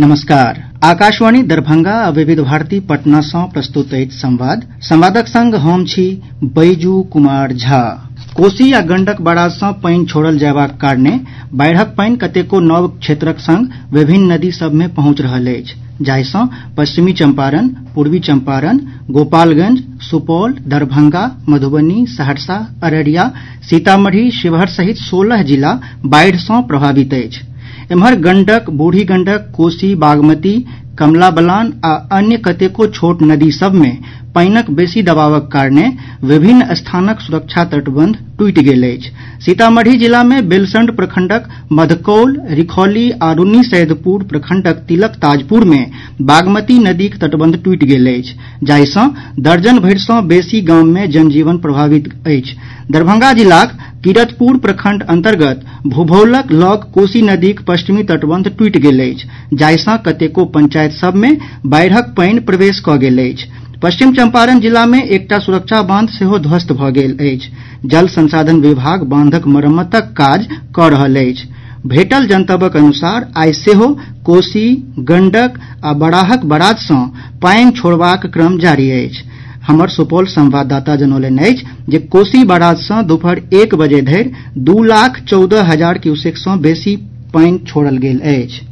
नमस्कार। आकाशवाणी दरभंगा आ विविध भारती पटना सँ प्रस्तुत अछि संवादक संग हम छी बैजू कुमार झा। कोसी आ गंडक बराज सँ पानि छोड़ल जयबाक कारणे बाढ़िक पानि कतेको नव क्षेत्रक संग विभिन्न नदी सभ मे पहुंचि रहल अछि, जाहि सँ पश्चिमी चंपारण, पूर्वी चंपारण, गोपालगंज, सुपौल, दरभंगा, मधुबनी, सहरसा, अररिया, सीतामढ़ी, शिवहर सहित 16 जिला बाढ़ि सँ प्रभावित अछि। एम्हर गंडक, बूढ़ी गंडक, कोसी, बागमती, कमला बलान आ अन्य कतेको छोट नदी सभ मे पानिक बेसी दबावक कारणे विभिन्न स्थानक सुरक्षा तटबंध टूटि गेल अछि। सीतामढ़ी जिला मे बेलसंड प्रखंडक मधकौल, रिखौली आ रून्नी सैदपुर प्रखंडक तिलक ताजपुर मे बागमती नदीक तटबंध टूटि गेल अछि, जाहि सँ दर्जन भरि सँ बेसी गाम मे जनजीवन प्रभावित अछि। दरभंगा जिलाक किरतपुर प्रखंड अंतर्गत भुभौलक लग कोसी नदीक पश्चिमी तटबंध टूटि गेल अछि, जाहि सँ कतेको पंचायत सभ मे बाढ़िक पानि प्रवेश कऽ गेल अछि। पश्चिम चंपारण जिला मे एकटा सुरक्षा बांध सेहो ध्वस्त भऽ गेल अछि। जल संसाधन विभाग बांधक मरम्मतक काज कऽ रहल अछि। भेटल जनतबक अनुसार आइ सेहो कोसी, गंडक आ बराहक बराज सँ पानि छोड़बाक क्रम जारी अछि। हमर सुपौल संवाददाता जनौलनि अछि जे कोसी बराज सँ दुपहर 1 बजे धरि 2,14,000 क्यूसेक सँ बेसी पानि छोड़ल गेल अछि।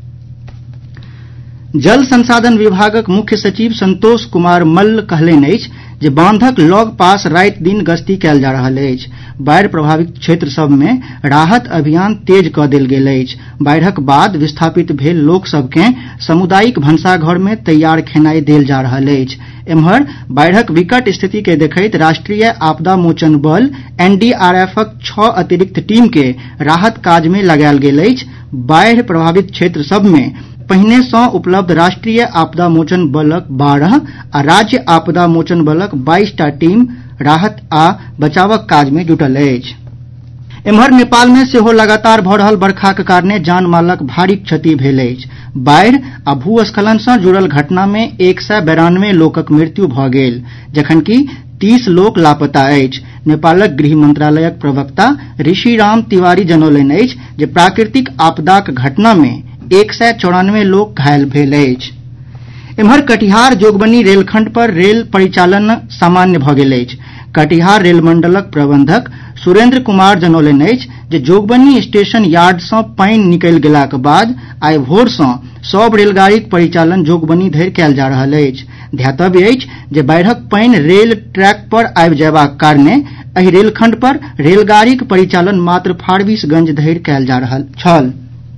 जल संसाधन विभागक मुख्य सचिव संतोष कुमार मल्ल कहलनि अछि जे बांधक लग पास राति दिन गश्ती कयल जा रहल अछि। बाढ़ि प्रभावित क्षेत्र सभ मे राहत अभियान तेज कऽ देल गेल अछि। बाढ़िक बाद विस्थापित भेल लोक सभ केँ सामुदायिक भनसाघर मे तैयार खेनाई देल जा रहल अछि। एम्हर बाढ़िक विकट स्थिति के देखैत राष्ट्रीय आपदा मोचन बल एनडीआरएफक 6 अतिरिक्त टीम के राहत काज मे लगायल गेल अछि। बाढ़ि प्रभावित क्षेत्र सभ मे पहिने सँ उपलब्ध राष्ट्रीय आपदा मोचन बलक 12 आ राज्य आपदा मोचन बलक 22 टा टीम राहत आ बचावक काज मे जुटल अछि। एम्हर नेपाल मे सेहो लगातार भऽ रहल बरखाक कारणे जान मालक भारी क्षति भेल अछि। बाढ़ि आ भूस्खलन सँ जुड़ल घटना मे 192 लोकक मृत्यु भऽ गेल, जखनकि 30 लोक लापता अछि। नेपालक गृह मंत्रालयक प्रवक्ता ऋषिराम तिवारी जनौलनि अछि जे प्राकृतिक आपदाक घटना मे 194 लोक घायल भेल अछि। एम्हर कटिहार जोगबनी रेलखंड पर रेल परिचालन सामान्य भऽ गेल अछि। कटिहार रेल मंडलक प्रबंधक सुरेंद्र कुमार जनौलनि अछि जे जोगबनी स्टेशन यार्ड सँ पानि निकलि गेलाक बाद आइ भोर सँ सभ रेलगाड़ीक परिचालन जोगबनी धरि कयल जा रहल अछि। ध्यातव्य अछि जे बाढ़िक पानि रेल ट्रैक पर आबि जयबाक कारणे एहि रेलखंड पर रेलगाड़ीक परिचालन मात्र फारबिसगंज धरि कयल जा रहल छल।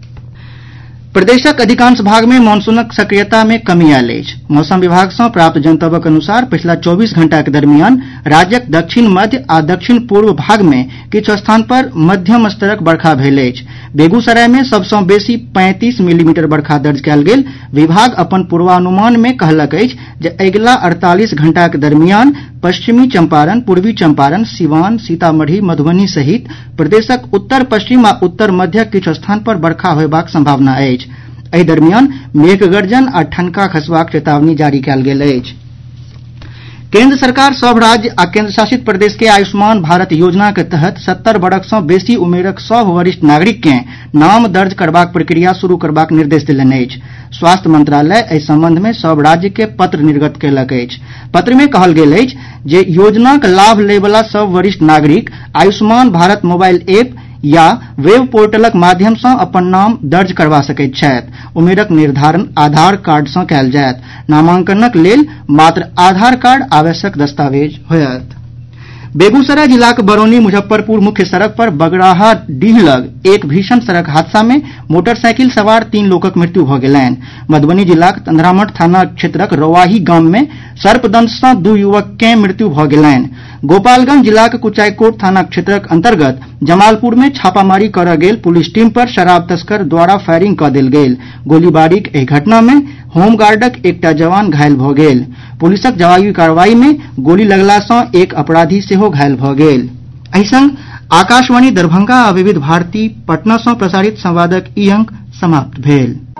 प्रदेशक अधिकांश भाग में मानसूनक सक्रियता में कमी आयल अछि। मौसम विभाग सँ प्राप्त जनतबक अनुसार पछिला 24 घंटा के दरमियान राज्यक दक्षिण मध्य आ दक्षिण पूर्व भाग में किछु स्थान पर मध्यम स्तरक बरखा भेल अछि। बेगूसराय में सबसँ बेसी 35 मिलीमीटर बरखा दर्ज कयल गेल। विभाग अपन पूर्वानुमान में कहलक अछि जे अगिला 48 घंटा के दरमियान पश्चिमी चंपारण, पूर्वी चंपारण, सिवान, सीतामढ़ी, मधुबनी सहित प्रदेशक उत्तर पश्चिम आ उत्तर मध्यक किछु स्थान पर बरखा होयबाक संभावना अछि। एहि दरमियान मेघ गर्जन आ ठनका खसबाक चेतावनी जारी कयल गेल अछि। केंद्र सरकार सभ राज्य आ केंद्र शासित प्रदेश के आयुष्मान भारत योजना के तहत 70 बरख सँ बेसी उमेरक सभ वरिष्ठ नागरिक के नाम दर्ज करबाक प्रक्रिया शुरू करबाक निर्देश देलनि अछि। स्वास्थ्य मंत्रालय एहि संबंध में सभ राज्य के पत्र निर्गत कयलक अछि। पत्र में कहल गेल अछि जे योजनाक लाभ लय वला सभ वरिष्ठ नागरिक आयुष्मान भारत मोबाइल ऐप या वेब पोर्टलक माध्यम सँ अपन नाम दर्ज करबा सकैत छथि। उमेरक निर्धारण आधार कार्ड सँ कयल जायत। नामांकनक लेल मात्र आधार कार्ड आवश्यक दस्तावेज होयत। बेगूसराय जिलाक बरौनी मुजफ्फरपुर मुख्य सड़क पर बगराहा डीह लग एक भीषण सड़क हादसा में मोटरसाइकिल सवार 3 लोकक मृत्यु भऽ गेलनि। मधुबनी जिलाक तंधरामठ थाना क्षेत्रक रौआही गाम में सर्पदंश सँ 2 युवक के मृत्यु भऽ गेलनि। गोपालगंज जिलाक कुचायकोट थाना क्षेत्रक अंतर्गत जमालपुर में छापामारी करऽ गेल पुलिस टीम पर शराब तस्कर द्वारा फायरिंग कऽ देल गेल। गोलीबारीक एहि घटना में होमगार्डक एकटा जवान घायल भऽ गेल। पुलिसक जवाबी कार्रवाई में गोली लगला सँ एक अपराधी सेहो घायल भऽ गेल। एहि संग आकाशवाणी दरभंगा आ विविध भारती पटना सँ प्रसारित संवादक ई अंक समाप्त भेल।